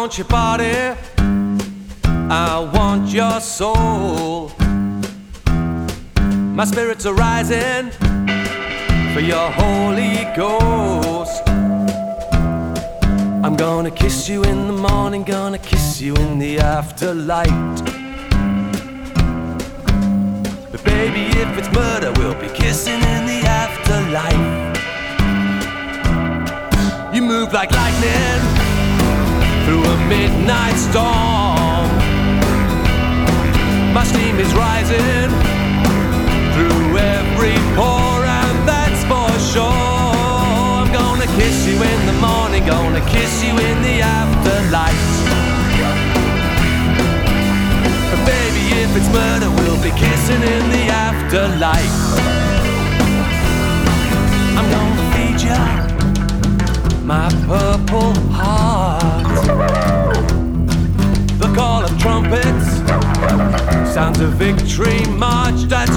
want your body, I want your soul. My spirits are rising for your Holy Ghost. I'm gonna kiss you in the morning, gonna kiss you in the afterlight. But baby, if it's murder, we'll be kissing in the afterlife. You move like lightning through a midnight storm. My steam is rising through every pore, and that's for sure. I'm gonna kiss you in the morning, gonna kiss you in the afterlife. And baby, if it's murder, we'll be kissing in the afterlife. I'm gonna feed you my purple heart. The call of trumpets sounds a victory march. That